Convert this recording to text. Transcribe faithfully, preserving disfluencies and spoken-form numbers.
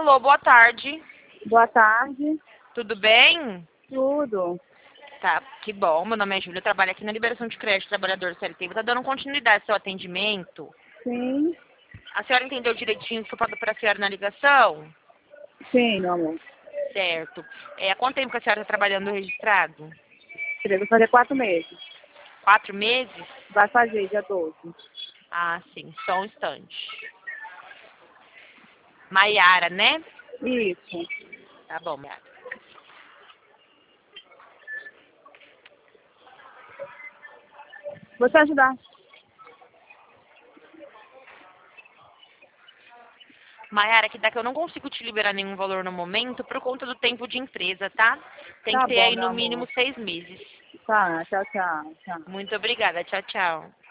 Alô, boa tarde. Boa tarde. Tudo bem? Tudo. Tá, que bom. Meu nome é Júlia, eu trabalho aqui na Liberação de Crédito Trabalhador C L T. Vou estar dando continuidade ao seu atendimento. Sim. A senhora entendeu direitinho o que eu falo para a senhora na ligação? Sim, meu amor. Certo. É, há quanto tempo que a senhora está trabalhando registrado? Queria fazer quatro meses. Quatro meses? Vai fazer, dia doze. Ah, sim. Só um instante. Maiara, né? Isso. Tá bom, Maiara. Vou te ajudar. Maiara, que daqui eu não consigo te liberar nenhum valor no momento por conta do tempo de empresa, tá? Tem que Tá ter bom, aí meu no amor. mínimo seis meses. Tá, tchau, tchau. Tchau. Muito obrigada. Tchau, tchau.